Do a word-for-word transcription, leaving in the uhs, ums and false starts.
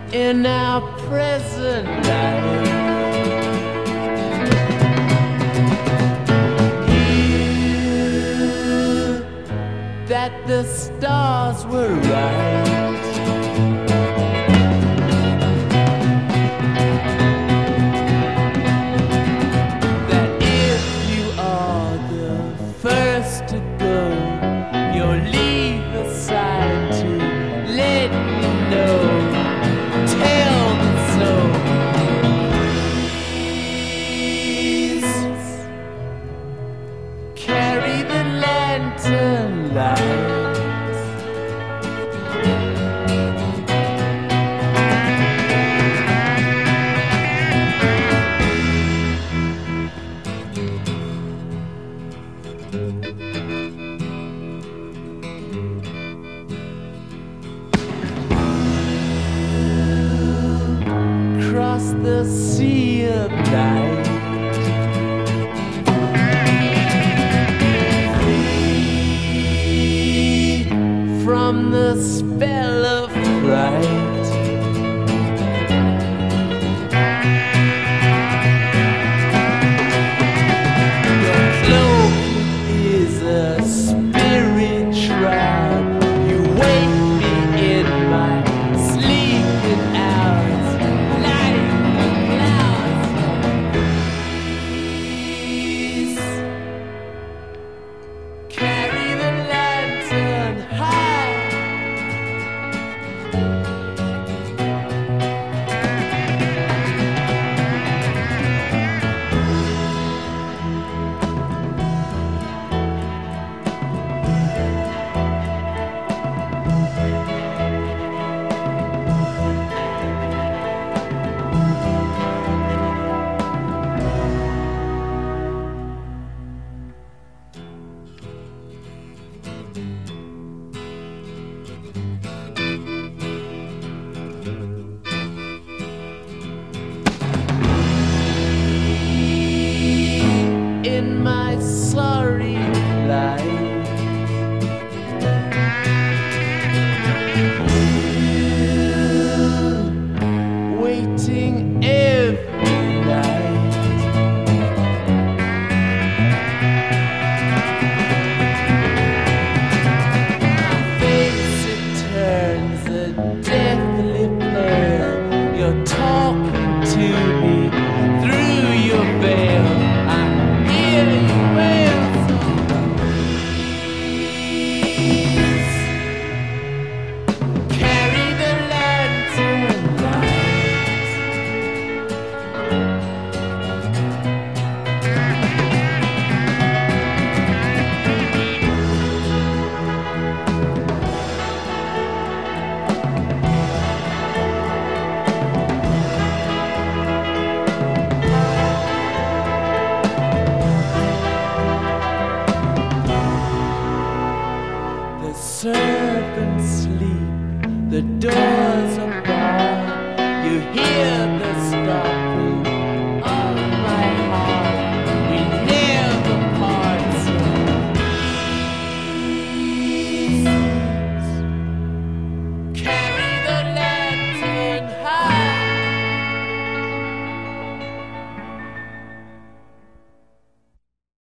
in our present life. Hear that the stars were right. That if you are the first to go, you'll leave aside to let me know. Tell me so. Please carry the lantern light. Across the sea of night, free from the spell of fright. Your cloak is a spirit shroud. You wake me in my sleeping hours. Carry the lantern high. In my sorry life, waiting every night. My face, it turns a deathly pale. You're talking to me through your veil. The servants sleep, the doors are barred. You hear